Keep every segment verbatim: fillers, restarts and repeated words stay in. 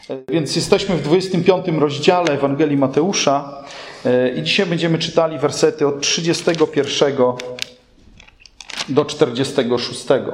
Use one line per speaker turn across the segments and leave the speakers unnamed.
Więc jesteśmy w dwudziestym piątym rozdziale Ewangelii Mateusza i dzisiaj będziemy czytali wersety od trzydziestego pierwszego do czterdziestego szóstego.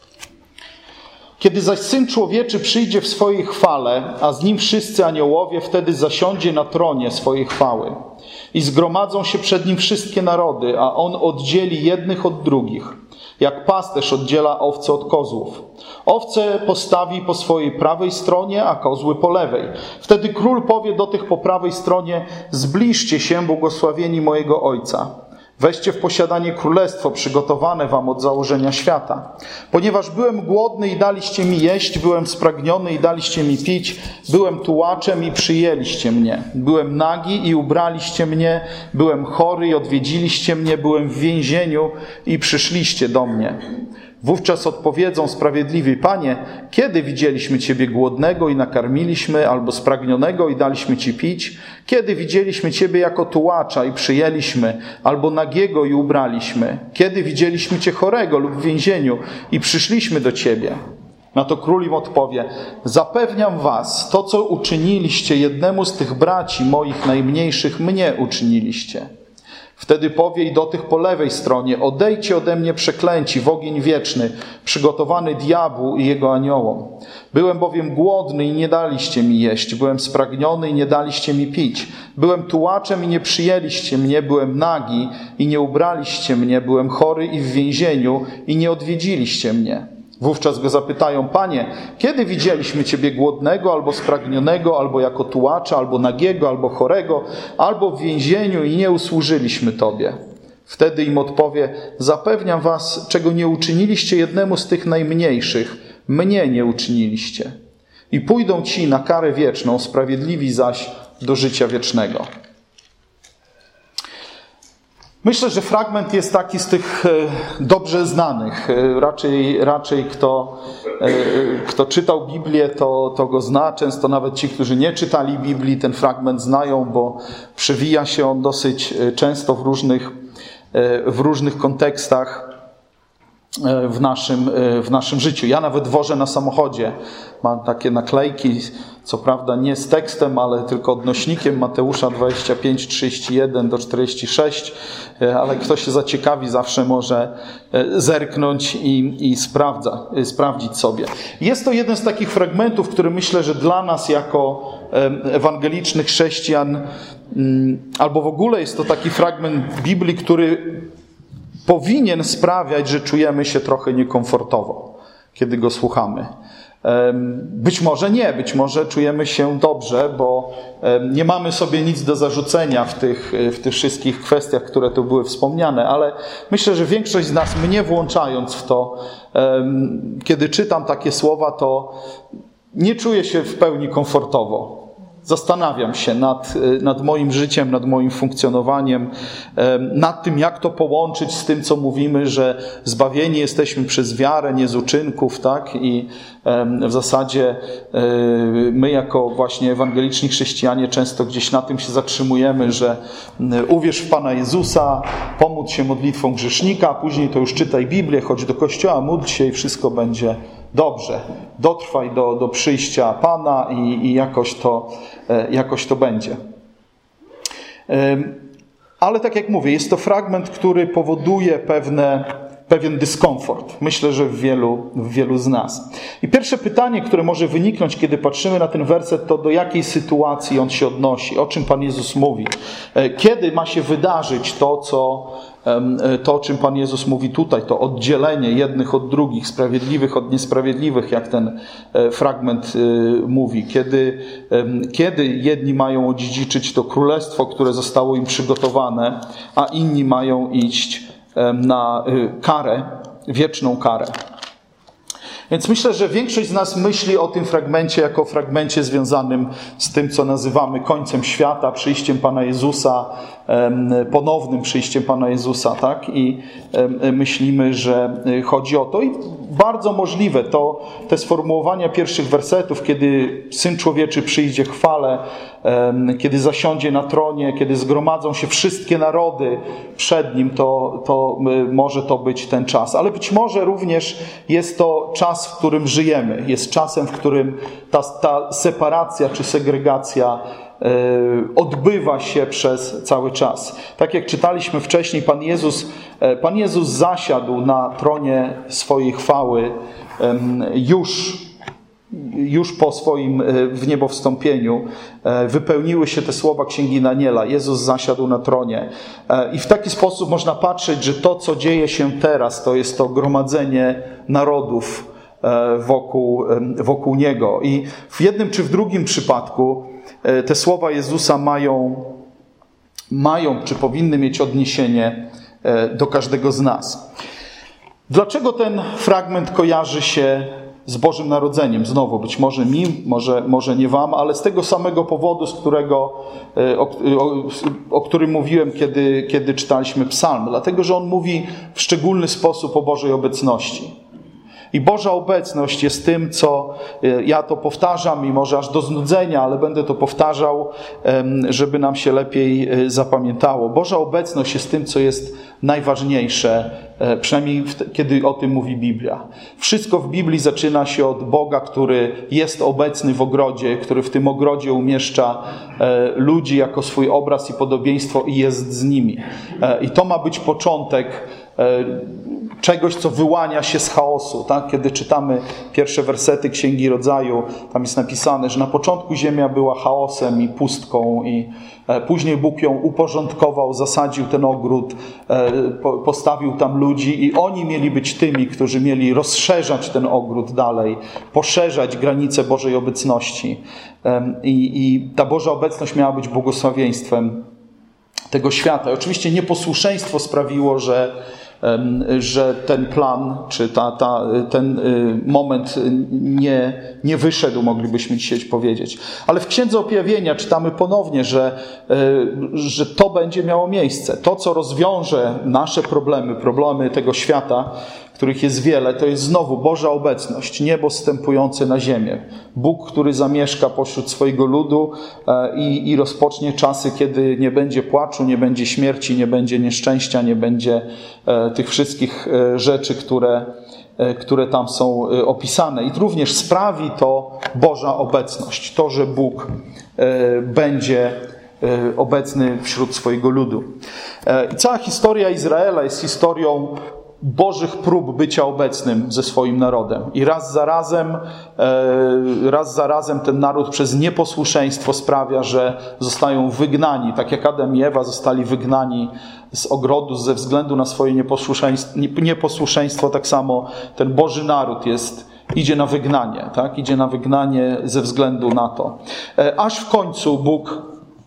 Kiedy zaś Syn Człowieczy przyjdzie w swojej chwale, a z Nim wszyscy aniołowie, wtedy zasiądzie na tronie swojej chwały. I zgromadzą się przed Nim wszystkie narody, a On oddzieli jednych od drugich, jak pasterz oddziela owce od kozłów. Owce postawi po swojej prawej stronie, a kozły po lewej. Wtedy król powie do tych po prawej stronie: zbliżcie się, błogosławieni mojego Ojca. Weźcie w posiadanie królestwo przygotowane wam od założenia świata. Ponieważ byłem głodny i daliście mi jeść, byłem spragniony i daliście mi pić, byłem tułaczem i przyjęliście mnie. Byłem nagi i ubraliście mnie, byłem chory i odwiedziliście mnie, byłem w więzieniu i przyszliście do mnie. Wówczas odpowiedzą sprawiedliwi: Panie, kiedy widzieliśmy Ciebie głodnego i nakarmiliśmy, albo spragnionego i daliśmy Ci pić? Kiedy widzieliśmy Ciebie jako tułacza i przyjęliśmy, albo nagiego i ubraliśmy? Kiedy widzieliśmy Cię chorego lub w więzieniu i przyszliśmy do Ciebie? Na to król im odpowie: zapewniam was, to co uczyniliście jednemu z tych braci moich najmniejszych, mnie uczyniliście. Wtedy powie i do tych po lewej stronie: odejdźcie ode mnie przeklęci w ogień wieczny, przygotowany diabłu i jego aniołom. Byłem bowiem głodny i nie daliście mi jeść, byłem spragniony i nie daliście mi pić. Byłem tułaczem i nie przyjęliście mnie, byłem nagi i nie ubraliście mnie, byłem chory i w więzieniu i nie odwiedziliście mnie. Wówczas go zapytają: Panie, kiedy widzieliśmy Ciebie głodnego, albo spragnionego, albo jako tułacza, albo nagiego, albo chorego, albo w więzieniu i nie usłużyliśmy Tobie? Wtedy im odpowie: zapewniam was, czego nie uczyniliście jednemu z tych najmniejszych, mnie nie uczyniliście. I pójdą ci na karę wieczną, sprawiedliwi zaś do życia wiecznego. Myślę, że fragment jest taki z tych dobrze znanych. Raczej, raczej kto, kto czytał Biblię, to, to go zna. Często nawet ci, którzy nie czytali Biblii, ten fragment znają, bo przewija się on dosyć często w różnych, w różnych kontekstach w naszym, w naszym życiu. Ja nawet wożę na samochodzie. Mam takie naklejki, co prawda nie z tekstem, ale tylko odnośnikiem Mateusza dwadzieścia pięć, trzydzieści jeden do czterdziestu sześciu, ale kto się zaciekawi, zawsze może zerknąć i, i sprawdza, sprawdzić sobie. Jest to jeden z takich fragmentów, który myślę, że dla nas jako ewangelicznych chrześcijan, albo w ogóle jest to taki fragment Biblii, który powinien sprawiać, że czujemy się trochę niekomfortowo, kiedy go słuchamy. Być może nie, być może czujemy się dobrze, bo nie mamy sobie nic do zarzucenia w tych, w tych wszystkich kwestiach, które tu były wspomniane, ale myślę, że większość z nas, mnie włączając w to, kiedy czytam takie słowa, to nie czuję się w pełni komfortowo. Zastanawiam się nad, nad moim życiem, nad moim funkcjonowaniem, nad tym, jak to połączyć z tym, co mówimy, że zbawieni jesteśmy przez wiarę, nie z uczynków, tak? I w zasadzie my jako właśnie ewangeliczni chrześcijanie często gdzieś na tym się zatrzymujemy, że uwierz w Pana Jezusa, pomódl się modlitwą grzesznika, a później to już czytaj Biblię, chodź do kościoła, módl się i wszystko będzie dobrze. Dotrwaj do, do przyjścia Pana i, i jakoś, to, jakoś to będzie. Ale tak jak mówię, jest to fragment, który powoduje pewne, pewien dyskomfort. Myślę, że w wielu, w wielu z nas. I pierwsze pytanie, które może wyniknąć, kiedy patrzymy na ten werset, to do jakiej sytuacji on się odnosi? O czym Pan Jezus mówi? Kiedy ma się wydarzyć to, co To, o czym Pan Jezus mówi tutaj, to oddzielenie jednych od drugich, sprawiedliwych od niesprawiedliwych, jak ten fragment mówi. Kiedy, kiedy jedni mają odziedziczyć to królestwo, które zostało im przygotowane, a inni mają iść na karę, wieczną karę. Więc myślę, że większość z nas myśli o tym fragmencie jako o fragmencie związanym z tym, co nazywamy końcem świata, przyjściem Pana Jezusa, ponownym przyjściem Pana Jezusa, tak? I myślimy, że chodzi o to. I bardzo możliwe to, te sformułowania pierwszych wersetów, kiedy Syn Człowieczy przyjdzie w chwale, kiedy zasiądzie na tronie, kiedy zgromadzą się wszystkie narody przed Nim, to, to może to być ten czas. Ale być może również jest to czas, w którym żyjemy. Jest czasem, w którym ta, ta separacja czy segregacja odbywa się przez cały czas. Tak jak czytaliśmy wcześniej, Pan Jezus, Pan Jezus zasiadł na tronie swojej chwały już, już po swoim wniebowstąpieniu. Wypełniły się te słowa Księgi Daniela. Jezus zasiadł na tronie. I w taki sposób można patrzeć, że to, co dzieje się teraz, to jest to gromadzenie narodów wokół, wokół Niego. I w jednym czy w drugim przypadku te słowa Jezusa mają, mają czy powinny mieć odniesienie do każdego z nas. Dlaczego ten fragment kojarzy się z Bożym Narodzeniem? Znowu, być może mi, może, może nie wam, ale z tego samego powodu, z którego, o, o, o którym mówiłem, kiedy, kiedy czytaliśmy psalm. Dlatego, że on mówi w szczególny sposób o Bożej obecności. I Boża obecność jest tym, co ja to powtarzam i może aż do znudzenia, ale będę to powtarzał, żeby nam się lepiej zapamiętało. Boża obecność jest tym, co jest najważniejsze, przynajmniej kiedy o tym mówi Biblia. Wszystko w Biblii zaczyna się od Boga, który jest obecny w ogrodzie, który w tym ogrodzie umieszcza ludzi jako swój obraz i podobieństwo i jest z nimi. I to ma być początek czegoś, co wyłania się z chaosu. Tak? Kiedy czytamy pierwsze wersety Księgi Rodzaju, tam jest napisane, że na początku ziemia była chaosem i pustką i później Bóg ją uporządkował, zasadził ten ogród, postawił tam ludzi i oni mieli być tymi, którzy mieli rozszerzać ten ogród dalej, poszerzać granice Bożej obecności. I, i ta Boża obecność miała być błogosławieństwem tego świata. I oczywiście nieposłuszeństwo sprawiło, że że ten plan, czy ta, ta, ten moment nie, nie wyszedł, moglibyśmy dzisiaj powiedzieć. Ale w Księdze Objawienia czytamy ponownie, że, że to będzie miało miejsce. To, co rozwiąże nasze problemy, problemy tego świata, których jest wiele, to jest znowu Boża obecność, niebo zstępujące na ziemię. Bóg, który zamieszka pośród swojego ludu i, i rozpocznie czasy, kiedy nie będzie płaczu, nie będzie śmierci, nie będzie nieszczęścia, nie będzie tych wszystkich rzeczy, które, które tam są opisane. I również sprawi to Boża obecność, to, że Bóg będzie obecny wśród swojego ludu. I cała historia Izraela jest historią Bożych prób bycia obecnym ze swoim narodem. I raz za razem, raz za razem ten naród przez nieposłuszeństwo sprawia, że zostają wygnani. Tak jak Adam i Ewa zostali wygnani z ogrodu ze względu na swoje nieposłuszeństwo, nieposłuszeństwo tak samo ten Boży naród jest, idzie na wygnanie. Tak? Idzie na wygnanie ze względu na to. Aż w końcu Bóg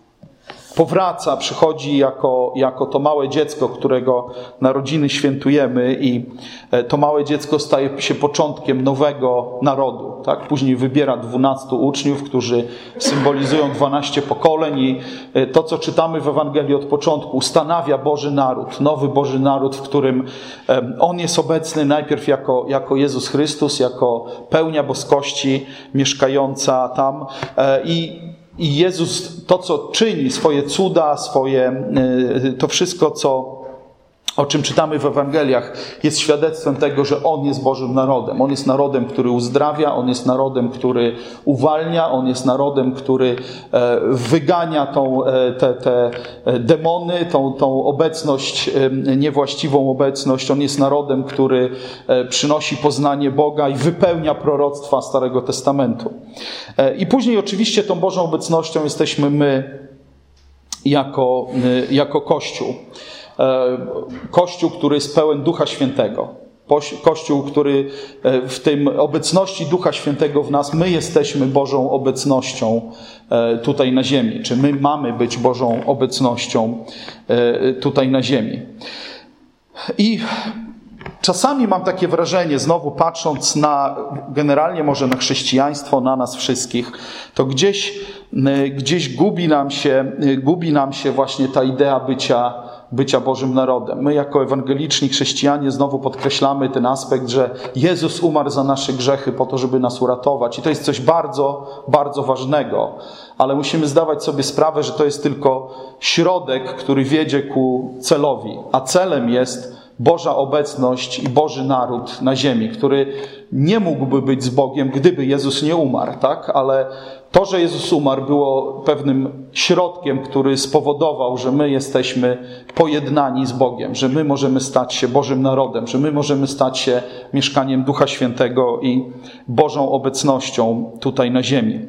powraca, przychodzi jako, jako to małe dziecko, którego narodziny świętujemy i to małe dziecko staje się początkiem nowego narodu. Tak? Później wybiera dwunastu uczniów, którzy symbolizują dwanaście pokoleń i to, co czytamy w Ewangelii od początku, ustanawia Boży naród, nowy Boży naród, w którym On jest obecny najpierw jako, jako Jezus Chrystus, jako pełnia boskości mieszkająca tam i I Jezus to, co czyni, swoje cuda, swoje, to wszystko, co, o czym czytamy w Ewangeliach, jest świadectwem tego, że On jest Bożym narodem. On jest narodem, który uzdrawia, On jest narodem, który uwalnia, On jest narodem, który wygania tą, te, te demony, tą, tą obecność, niewłaściwą obecność. On jest narodem, który przynosi poznanie Boga i wypełnia proroctwa Starego Testamentu. I później oczywiście tą Bożą obecnością jesteśmy my jako, jako Kościół. Kościół, który jest pełen Ducha Świętego. Kościół, który w tym obecności Ducha Świętego w nas, my jesteśmy Bożą obecnością tutaj na ziemi. Czy my mamy być Bożą obecnością tutaj na ziemi. I czasami mam takie wrażenie, znowu patrząc na, generalnie może na chrześcijaństwo, na nas wszystkich, to gdzieś, gdzieś gubi nam się, gubi nam się właśnie ta idea bycia bycia Bożym narodem. My jako ewangeliczni chrześcijanie znowu podkreślamy ten aspekt, że Jezus umarł za nasze grzechy po to, żeby nas uratować. I to jest coś bardzo, bardzo ważnego. Ale musimy zdawać sobie sprawę, że to jest tylko środek, który wiedzie ku celowi. A celem jest Boża obecność i Boży naród na ziemi, który nie mógłby być z Bogiem, gdyby Jezus nie umarł, tak? Ale to, że Jezus umarł, było pewnym środkiem, który spowodował, że my jesteśmy pojednani z Bogiem, że my możemy stać się Bożym narodem, że my możemy stać się mieszkaniem Ducha Świętego i Bożą obecnością tutaj na ziemi.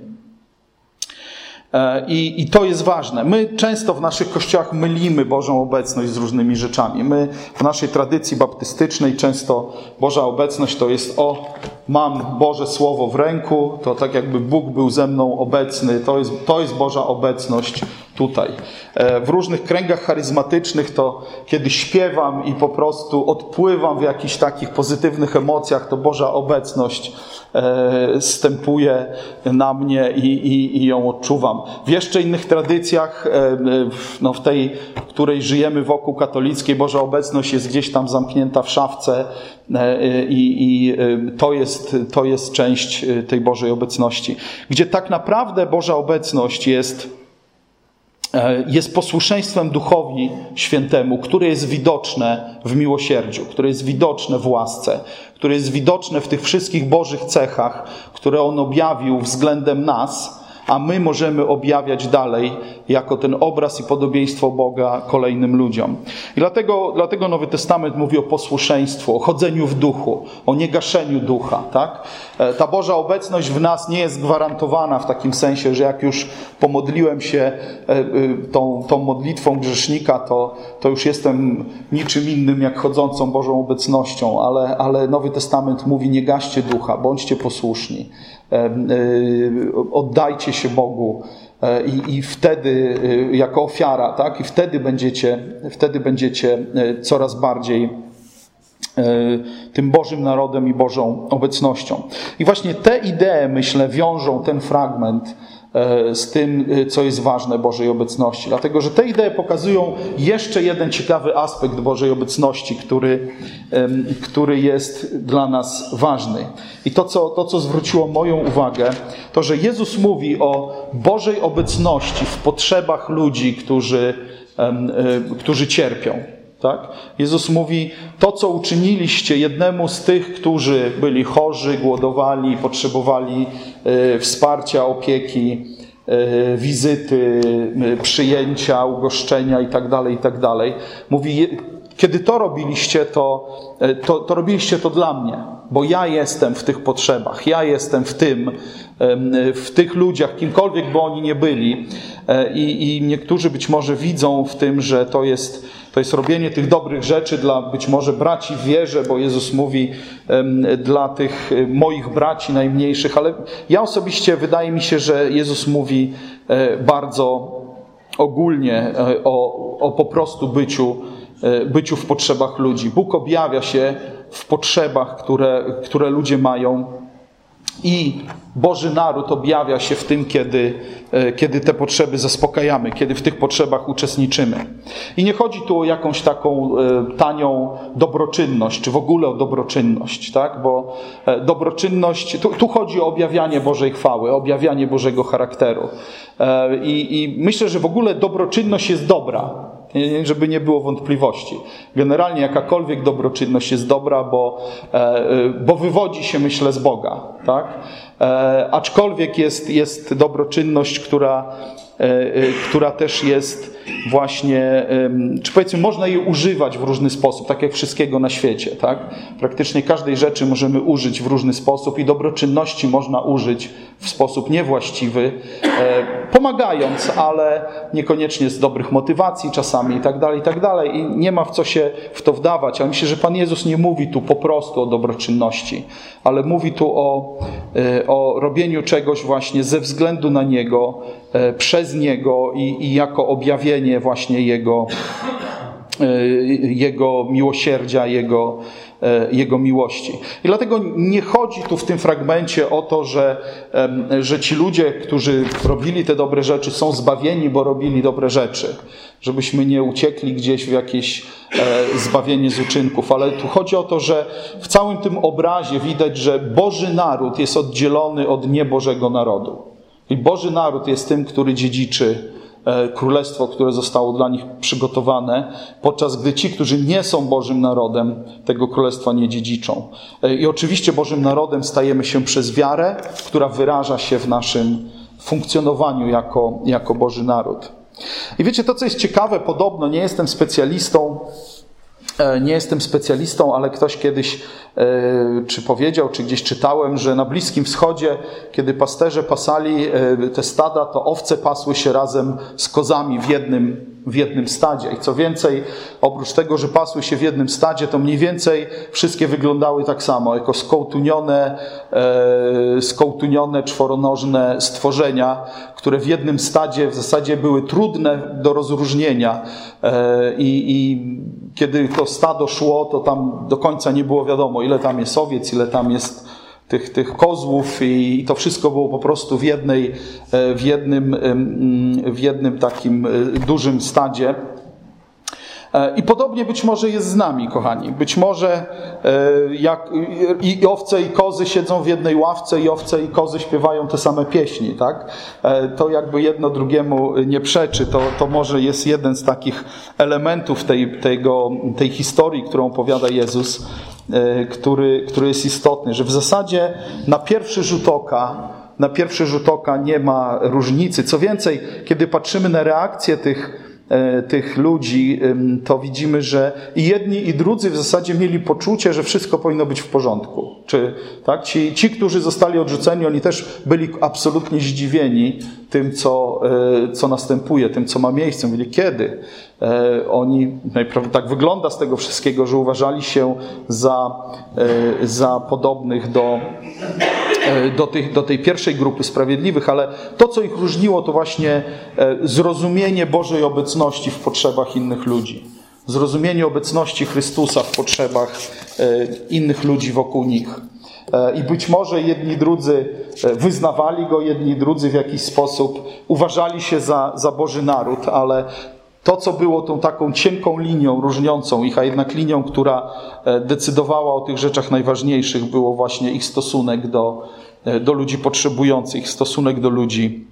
I, I to jest ważne. My często w naszych kościołach mylimy Bożą obecność z różnymi rzeczami. My w naszej tradycji baptystycznej często Boża obecność to jest o, mam Boże Słowo w ręku, to tak jakby Bóg był ze mną obecny. To jest, to jest Boża obecność tutaj. W różnych kręgach charyzmatycznych to kiedy śpiewam i po prostu odpływam w jakichś takich pozytywnych emocjach, to Boża obecność zstępuje na mnie i, i, i ją odczuwam. W jeszcze innych tradycjach, no w tej, w której żyjemy wokół katolickiej, Boża obecność jest gdzieś tam zamknięta w szafce i, i to jest, to jest część tej Bożej obecności. Gdzie tak naprawdę Boża obecność jest jest posłuszeństwem Duchowi Świętemu, które jest widoczne w miłosierdziu, które jest widoczne w łasce, które jest widoczne w tych wszystkich Bożych cechach, które On objawił względem nas, a my możemy objawiać dalej jako ten obraz i podobieństwo Boga kolejnym ludziom. I dlatego, dlatego Nowy Testament mówi o posłuszeństwu, o chodzeniu w duchu, o niegaszeniu ducha. Tak? Ta Boża obecność w nas nie jest gwarantowana w takim sensie, że jak już pomodliłem się tą, tą modlitwą grzesznika, to, to już jestem niczym innym jak chodzącą Bożą obecnością, ale, ale Nowy Testament mówi: nie gaście ducha, bądźcie posłuszni. Oddajcie się Bogu i, i wtedy jako ofiara, tak? I wtedy będziecie, wtedy będziecie coraz bardziej tym Bożym narodem i Bożą obecnością. I właśnie te idee, myślę, wiążą ten fragment z tym, co jest ważne Bożej obecności. Dlatego, że te idee pokazują jeszcze jeden ciekawy aspekt Bożej obecności, który, który jest dla nas ważny. I to co, to, co zwróciło moją uwagę, to, że Jezus mówi o Bożej obecności w potrzebach ludzi, którzy, którzy cierpią. Tak? Jezus mówi: to, co uczyniliście jednemu z tych, którzy byli chorzy, głodowali, potrzebowali y, wsparcia, opieki, y, wizyty, y, przyjęcia, ugoszczenia itd., itd. Mówi: kiedy to robiliście, to, to, to robiliście to dla mnie, bo ja jestem w tych potrzebach, ja jestem w tym, w tych ludziach, kimkolwiek by oni nie byli. I, i niektórzy być może widzą w tym, że to jest, to jest robienie tych dobrych rzeczy dla być może braci w wierze, bo Jezus mówi dla tych moich braci najmniejszych, ale ja osobiście wydaje mi się, że Jezus mówi bardzo ogólnie o, o po prostu byciu byciu w potrzebach ludzi. Bóg objawia się w potrzebach, które, które ludzie mają, i Boży naród objawia się w tym, kiedy, kiedy te potrzeby zaspokajamy, kiedy w tych potrzebach uczestniczymy. I nie chodzi tu o jakąś taką tanią dobroczynność, czy w ogóle o dobroczynność, tak? Bo dobroczynność, tu, tu chodzi o objawianie Bożej chwały, o objawianie Bożego charakteru. I, i myślę, że w ogóle dobroczynność jest dobra. Żeby nie było wątpliwości. Generalnie jakakolwiek dobroczynność jest dobra, bo, bo wywodzi się, myślę, z Boga. Tak? Aczkolwiek jest, jest dobroczynność, która, która też jest właśnie, czy powiedzmy, można jej używać w różny sposób, tak jak wszystkiego na świecie. Tak? Praktycznie każdej rzeczy możemy użyć w różny sposób i dobroczynności można użyć w sposób niewłaściwy, pomagając, ale niekoniecznie z dobrych motywacji czasami i tak dalej, i tak dalej. I nie ma w co się w to wdawać. Ale myślę, że Pan Jezus nie mówi tu po prostu o dobroczynności, ale mówi tu o, o robieniu czegoś właśnie ze względu na Niego, przez Niego i, i jako objawienie właśnie Jego, Jego miłosierdzia, Jego, Jego miłości. I dlatego nie chodzi tu w tym fragmencie o to, że, że ci ludzie, którzy robili te dobre rzeczy, są zbawieni, bo robili dobre rzeczy. Żebyśmy nie uciekli gdzieś w jakieś zbawienie z uczynków. Ale tu chodzi o to, że w całym tym obrazie widać, że Boży naród jest oddzielony od niebożego narodu. I Boży naród jest tym, który dziedziczy królestwo, które zostało dla nich przygotowane, podczas gdy ci, którzy nie są Bożym narodem, tego królestwa nie dziedziczą. I oczywiście Bożym narodem stajemy się przez wiarę, która wyraża się w naszym funkcjonowaniu jako, jako Boży naród. I wiecie, to co jest ciekawe, podobno, nie jestem specjalistą, nie jestem specjalistą, ale ktoś kiedyś czy powiedział, czy gdzieś czytałem, że na Bliskim Wschodzie, kiedy pasterze pasali te stada, to owce pasły się razem z kozami w jednym, w jednym stadzie. I co więcej, oprócz tego, że pasły się w jednym stadzie, to mniej więcej wszystkie wyglądały tak samo, jako skołtunione, skołtunione czworonożne stworzenia, które w jednym stadzie w zasadzie były trudne do rozróżnienia. I, i kiedy to stado szło, to tam do końca nie było wiadomo, ile tam jest owiec, ile tam jest tych, tych kozłów i to wszystko było po prostu w jednej, w jednym, w jednym takim dużym stadzie. I podobnie być może jest z nami, kochani. Być może jak i owce i kozy siedzą w jednej ławce i owce i kozy śpiewają te same pieśni, tak? To jakby jedno drugiemu nie przeczy. To, to może jest jeden z takich elementów tej, tego, tej historii, którą opowiada Jezus, który, który jest istotny, że w zasadzie na pierwszy rzut oka na pierwszy rzut oka nie ma różnicy. Co więcej, kiedy patrzymy na reakcję tych tych ludzi, to widzimy, że i jedni, i drudzy w zasadzie mieli poczucie, że wszystko powinno być w porządku. Czy, tak? ci, ci, którzy zostali odrzuceni, oni też byli absolutnie zdziwieni tym, co, co następuje, tym, co ma miejsce. Mówili, kiedy? Oni, tak wygląda z tego wszystkiego, że uważali się za, za podobnych do, do, tych, do tej pierwszej grupy sprawiedliwych, ale to, co ich różniło, to właśnie zrozumienie Bożej obecności w potrzebach innych ludzi. Zrozumienie obecności Chrystusa w potrzebach innych ludzi wokół nich. I być może jedni drudzy wyznawali Go, jedni drudzy w jakiś sposób uważali się za, za Boży naród, ale to, co było tą taką cienką linią różniącą ich, a jednak linią, która decydowała o tych rzeczach najważniejszych, było właśnie ich stosunek do, do ludzi potrzebujących, ich stosunek do ludzi,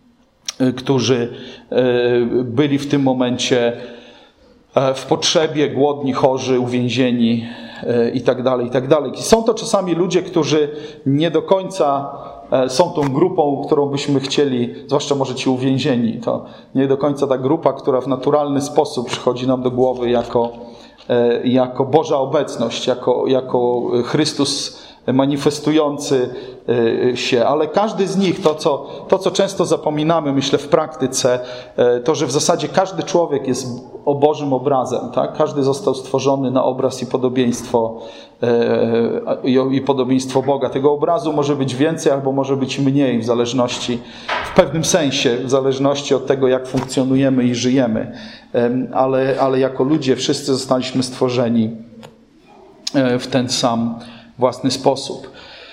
którzy byli w tym momencie w potrzebie, głodni, chorzy, uwięzieni i tak dalej, i tak dalej. I są to czasami ludzie, którzy nie do końca są tą grupą, którą byśmy chcieli, zwłaszcza może ci uwięzieni, to nie do końca ta grupa, która w naturalny sposób przychodzi nam do głowy jako, jako Boża obecność, jako, jako Chrystus manifestujący się, ale każdy z nich, to co, to co często zapominamy, myślę w praktyce, to, że w zasadzie każdy człowiek jest o Bożym obrazem, tak? Każdy został stworzony na obraz i podobieństwo i podobieństwo Boga. Tego obrazu może być więcej albo może być mniej, w zależności, w pewnym sensie, w zależności od tego, jak funkcjonujemy i żyjemy, ale, ale jako ludzie wszyscy zostaliśmy stworzeni w ten sam własny sposób.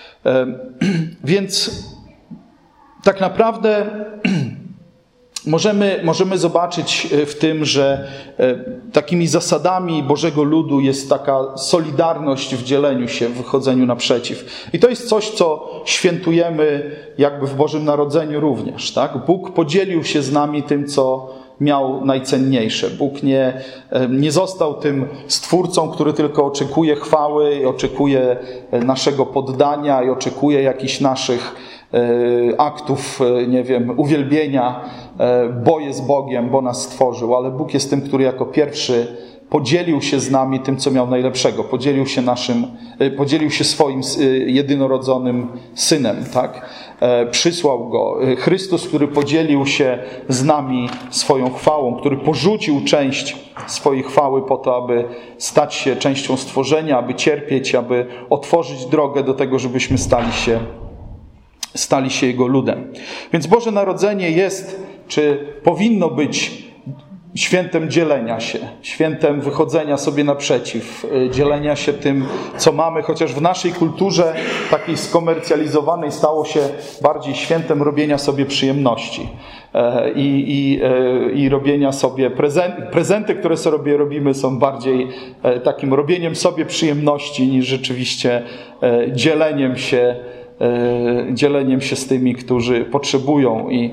Więc tak naprawdę możemy, możemy zobaczyć w tym, że takimi zasadami Bożego ludu jest taka solidarność w dzieleniu się, w wychodzeniu naprzeciw. I to jest coś, co świętujemy jakby w Bożym Narodzeniu również. Tak? Bóg podzielił się z nami tym, co miał najcenniejsze. Bóg nie, nie został tym stwórcą, który tylko oczekuje chwały i oczekuje naszego poddania i oczekuje jakichś naszych aktów, nie wiem, uwielbienia, bo jest Bogiem, bo nas stworzył, ale Bóg jest tym, który jako pierwszy podzielił się z nami tym, co miał najlepszego. Podzielił się naszym, podzielił się swoim jedynorodzonym Synem, tak? Przysłał Go. Chrystus, który podzielił się z nami swoją chwałą, który porzucił część swojej chwały po to, aby stać się częścią stworzenia, aby cierpieć, aby otworzyć drogę do tego, żebyśmy stali się, stali się Jego ludem. Więc Boże Narodzenie jest, czy powinno być świętem dzielenia się, świętem wychodzenia sobie naprzeciw, dzielenia się tym, co mamy, chociaż w naszej kulturze takiej skomercjalizowanej stało się bardziej świętem robienia sobie przyjemności i, i, i robienia sobie prezenty, prezenty, które sobie robimy, są bardziej takim robieniem sobie przyjemności niż rzeczywiście dzieleniem się, dzieleniem się z tymi, którzy potrzebują i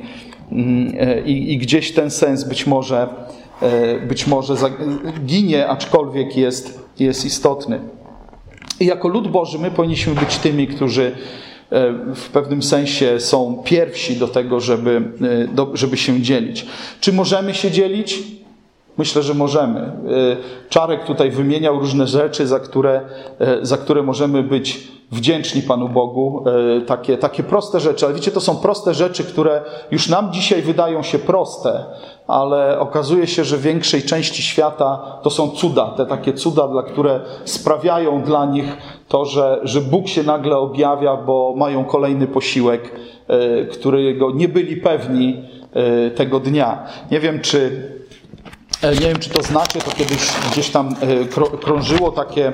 I, I gdzieś ten sens być może, być może ginie, aczkolwiek jest, jest istotny. I jako lud Boży my powinniśmy być tymi, którzy w pewnym sensie są pierwsi do tego, żeby, żeby się dzielić. Czy możemy się dzielić? Myślę, że możemy. Czarek tutaj wymieniał różne rzeczy, za które, za które możemy być wdzięczni Panu Bogu. Takie, takie proste rzeczy. Ale wiecie, to są proste rzeczy, które już nam dzisiaj wydają się proste, ale okazuje się, że w większej części świata to są cuda. Te takie cuda, dla które sprawiają dla nich to, że, że Bóg się nagle objawia, bo mają kolejny posiłek, którego nie byli pewni tego dnia. Nie wiem, czy Nie wiem, czy to znacie, to kiedyś gdzieś tam krążyło takie,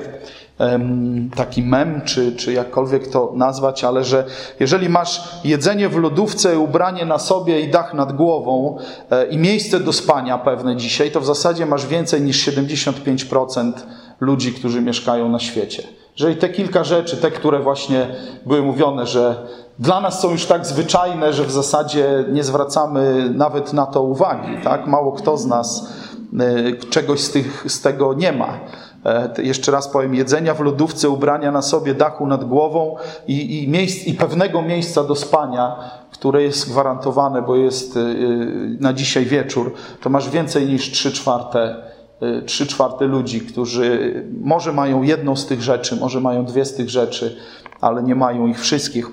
taki mem, czy, czy jakkolwiek to nazwać, ale że jeżeli masz jedzenie w lodówce, ubranie na sobie i dach nad głową i miejsce do spania pewne dzisiaj, to w zasadzie masz więcej niż siedemdziesiąt pięć procent ludzi, którzy mieszkają na świecie. Jeżeli te kilka rzeczy, te, które właśnie były mówione, że dla nas są już tak zwyczajne, że w zasadzie nie zwracamy nawet na to uwagi, tak? Mało kto z nas czegoś z, tych, z tego nie ma. Jeszcze raz powiem, jedzenia w lodówce, ubrania na sobie, dachu nad głową i, i, miejsc, i pewnego miejsca do spania, które jest gwarantowane, bo jest na dzisiaj wieczór, to masz więcej niż trzy czwarte, trzy czwarte ludzi, którzy może mają jedną z tych rzeczy, może mają dwie z tych rzeczy, ale nie mają ich wszystkich.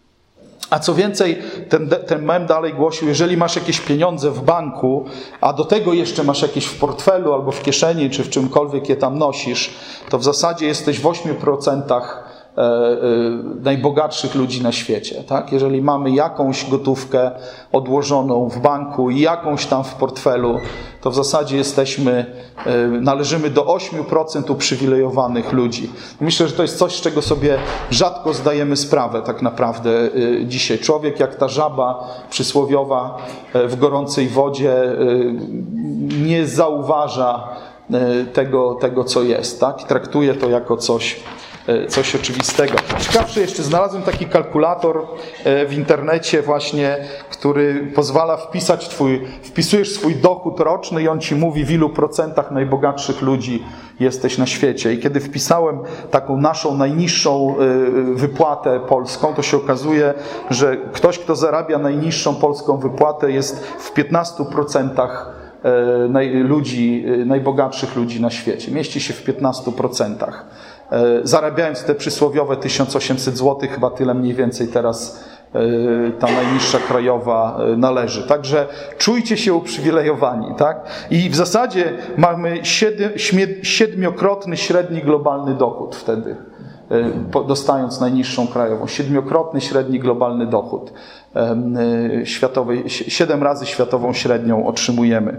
A co więcej, ten, ten mem dalej głosił, jeżeli masz jakieś pieniądze w banku, a do tego jeszcze masz jakieś w portfelu albo w kieszeni, czy w czymkolwiek je tam nosisz, to w zasadzie jesteś w ośmiu procentach e, e, najbogatszych ludzi na świecie. Tak? Jeżeli mamy jakąś gotówkę odłożoną w banku i jakąś tam w portfelu, to w zasadzie jesteśmy, e, należymy do ośmiu procent uprzywilejowanych ludzi. Myślę, że to jest coś, z czego sobie rzadko zdajemy sprawę tak naprawdę e, dzisiaj. Człowiek jak ta żaba przysłowiowa e, w gorącej wodzie e, nie zauważa e, tego, tego, co jest. Tak? Traktuje to jako coś Coś oczywistego. Ciekawsze jeszcze, znalazłem taki kalkulator w internecie właśnie, który pozwala wpisać twój, wpisujesz swój dochód roczny i on ci mówi, w ilu procentach najbogatszych ludzi jesteś na świecie. I kiedy wpisałem taką naszą najniższą wypłatę polską, to się okazuje, że ktoś, kto zarabia najniższą polską wypłatę, jest w piętnastu procentach ludzi, najbogatszych ludzi na świecie. Mieści się w piętnastu procentach. Zarabiając te przysłowiowe tysiąc osiemset złotych, chyba tyle mniej więcej teraz ta najniższa krajowa należy. Także czujcie się uprzywilejowani. Tak? I w zasadzie mamy siedem, siedmiokrotny średni globalny dochód wtedy, dostając najniższą krajową. Siedmiokrotny średni globalny dochód światowej, siedem razy światową średnią otrzymujemy.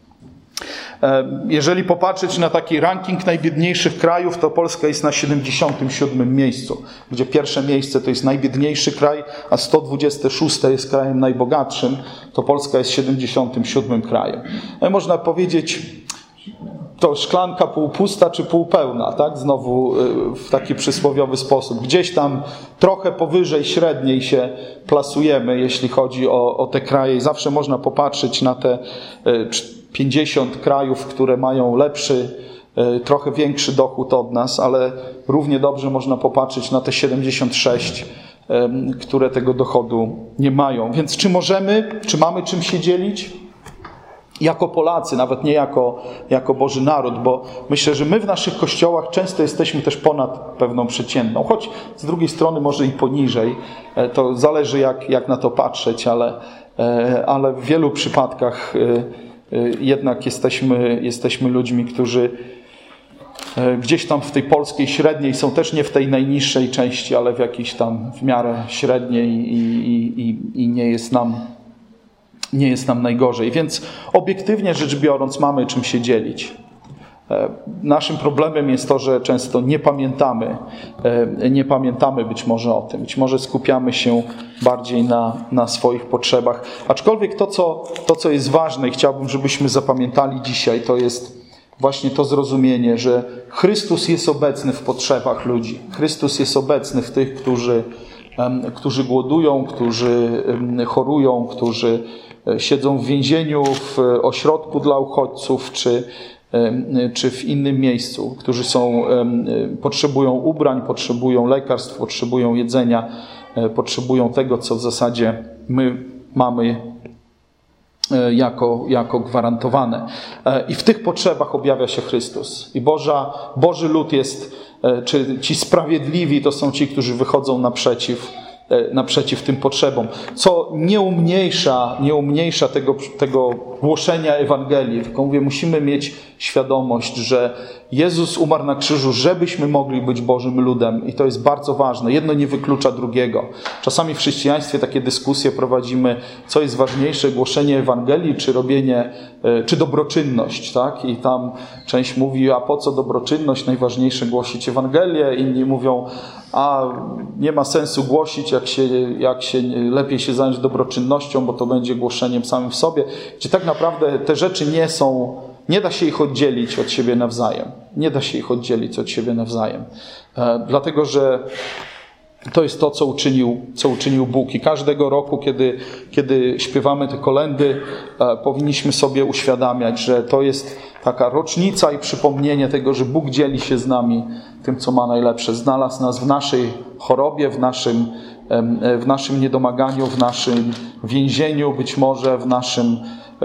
Jeżeli popatrzeć na taki ranking najbiedniejszych krajów, to Polska jest na siedemdziesiątym siódmym miejscu, gdzie pierwsze miejsce to jest najbiedniejszy kraj, a sto dwudzieste szóste jest krajem najbogatszym, to Polska jest siedemdziesiątym siódmym krajem. Można powiedzieć, to szklanka półpusta czy półpełna, tak? Znowu w taki przysłowiowy sposób. Gdzieś tam trochę powyżej średniej się plasujemy, jeśli chodzi o, o te kraje. I zawsze można popatrzeć na te pięćdziesiąt krajów, które mają lepszy, trochę większy dochód od nas, ale równie dobrze można popatrzeć na te siedemdziesiąt sześć, które tego dochodu nie mają. Więc czy możemy, czy mamy czym się dzielić? Jako Polacy, nawet nie jako, jako Boży Naród, bo myślę, że my w naszych kościołach często jesteśmy też ponad pewną przeciętną, choć z drugiej strony może i poniżej, to zależy jak, jak na to patrzeć, ale, ale w wielu przypadkach jednak jesteśmy, jesteśmy ludźmi, którzy gdzieś tam w tej polskiej średniej są też nie w tej najniższej części, ale w jakiejś tam w miarę średniej i, i, i, i nie jest nam nie jest nam najgorzej. Więc obiektywnie rzecz biorąc mamy czym się dzielić. Naszym problemem jest to, że często nie pamiętamy, nie pamiętamy być może o tym. Być może skupiamy się bardziej na, na swoich potrzebach. Aczkolwiek to co, to, co jest ważne i chciałbym, żebyśmy zapamiętali dzisiaj, to jest właśnie to zrozumienie, że Chrystus jest obecny w potrzebach ludzi. Chrystus jest obecny w tych, którzy, którzy głodują, którzy chorują, którzy siedzą w więzieniu, w ośrodku dla uchodźców, czy czy w innym miejscu, którzy są, potrzebują ubrań, potrzebują lekarstw, potrzebują jedzenia, potrzebują tego, co w zasadzie my mamy jako, jako gwarantowane. I w tych potrzebach objawia się Chrystus. I Boża, Boży lud jest, czy ci sprawiedliwi to są ci, którzy wychodzą naprzeciw naprzeciw tym potrzebom, co nie umniejsza, nie umniejsza tego, tego głoszenia Ewangelii, tylko mówię, musimy mieć świadomość, że Jezus umarł na krzyżu, żebyśmy mogli być Bożym ludem i to jest bardzo ważne. Jedno nie wyklucza drugiego. Czasami w chrześcijaństwie takie dyskusje prowadzimy, co jest ważniejsze, głoszenie Ewangelii, czy robienie, czy dobroczynność, tak? I tam część mówi, a po co dobroczynność? Najważniejsze głosić Ewangelię. Inni mówią, a nie ma sensu głosić, jak się, jak się lepiej się zająć dobroczynnością, bo to będzie głoszeniem samym w sobie. Gdzie tak naprawdę te rzeczy nie są, nie da się ich oddzielić od siebie nawzajem. Nie da się ich oddzielić od siebie nawzajem. E, dlatego, że to jest to, co uczynił, co uczynił Bóg. I każdego roku, kiedy, kiedy śpiewamy te kolędy, e, powinniśmy sobie uświadamiać, że to jest taka rocznica i przypomnienie tego, że Bóg dzieli się z nami tym, co ma najlepsze. Znalazł nas w naszej chorobie, w naszym, w naszym niedomaganiu, w naszym więzieniu, być może w naszym,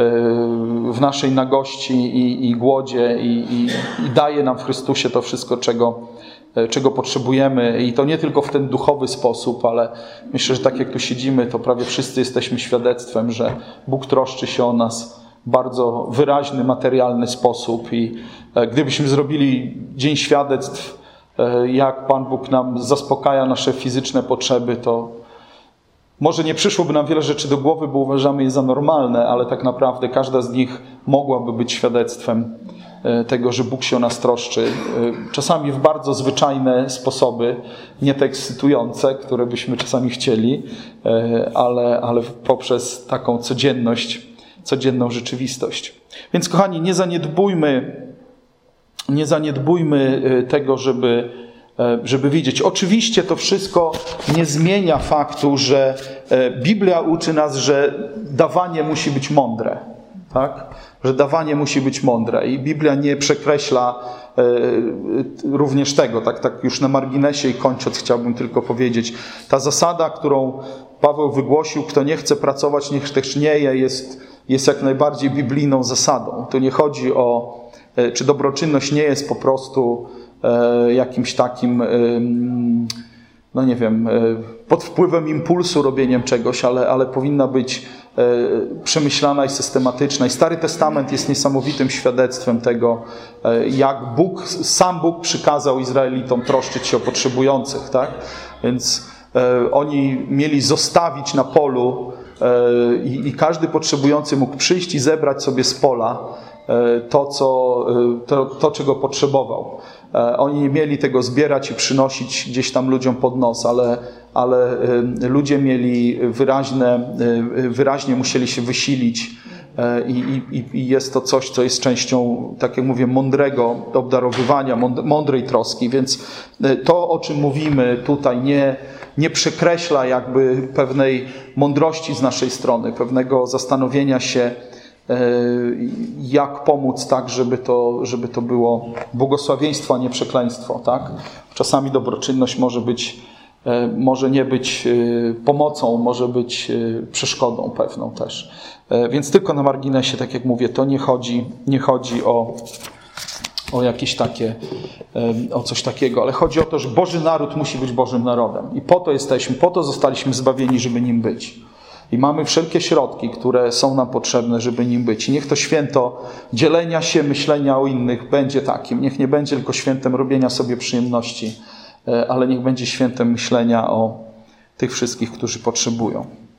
w naszej nagości i, i głodzie i, i, i daje nam w Chrystusie to wszystko, czego, czego potrzebujemy. I to nie tylko w ten duchowy sposób, ale myślę, że tak jak tu siedzimy, to prawie wszyscy jesteśmy świadectwem, że Bóg troszczy się o nas w bardzo wyraźny, materialny sposób. I gdybyśmy zrobili Dzień Świadectw, jak Pan Bóg nam zaspokaja nasze fizyczne potrzeby, to może nie przyszłoby nam wiele rzeczy do głowy, bo uważamy je za normalne, ale tak naprawdę każda z nich mogłaby być świadectwem tego, że Bóg się o nas troszczy. Czasami w bardzo zwyczajne sposoby, nie te ekscytujące, które byśmy czasami chcieli, ale, ale poprzez taką codzienność, codzienną rzeczywistość. Więc kochani, nie zaniedbujmy Nie zaniedbujmy tego, żeby, żeby widzieć. Oczywiście to wszystko nie zmienia faktu, że Biblia uczy nas, że dawanie musi być mądre. Tak? Że dawanie musi być mądre. I Biblia nie przekreśla również tego. Tak, tak już na marginesie i kończąc chciałbym tylko powiedzieć. Ta zasada, którą Paweł wygłosił, kto nie chce pracować, niech też nie je, jest, jest jak najbardziej biblijną zasadą. Tu nie chodzi o czy dobroczynność nie jest po prostu e, jakimś takim, e, no nie wiem, e, pod wpływem impulsu robieniem czegoś, ale, ale powinna być e, przemyślana i systematyczna. I Stary Testament jest niesamowitym świadectwem tego, e, jak Bóg, sam Bóg przykazał Izraelitom troszczyć się o potrzebujących, tak? Więc e, oni mieli zostawić na polu e, i, i każdy potrzebujący mógł przyjść i zebrać sobie z pola to, co, to, to, czego potrzebował. Oni nie mieli tego zbierać i przynosić gdzieś tam ludziom pod nos, ale, ale ludzie mieli wyraźne, wyraźnie musieli się wysilić i, i, i jest to coś, co jest częścią, tak jak mówię, mądrego obdarowywania, mądrej troski, więc to, o czym mówimy tutaj, nie, nie przekreśla jakby pewnej mądrości z naszej strony, pewnego zastanowienia się, jak pomóc tak, żeby to, żeby to było błogosławieństwo, a nie przekleństwo. Tak? Czasami dobroczynność może być, może nie być pomocą, może być przeszkodą pewną też. Więc tylko na marginesie, tak jak mówię, to nie chodzi, nie chodzi o, o jakieś takie, o coś takiego, ale chodzi o to, że Boży naród musi być Bożym narodem. I po to jesteśmy, po to zostaliśmy zbawieni, żeby nim być. I mamy wszelkie środki, które są nam potrzebne, żeby nim być. I niech to święto dzielenia się, myślenia o innych będzie takim. Niech nie będzie tylko świętem robienia sobie przyjemności, ale niech będzie świętem myślenia o tych wszystkich, którzy potrzebują.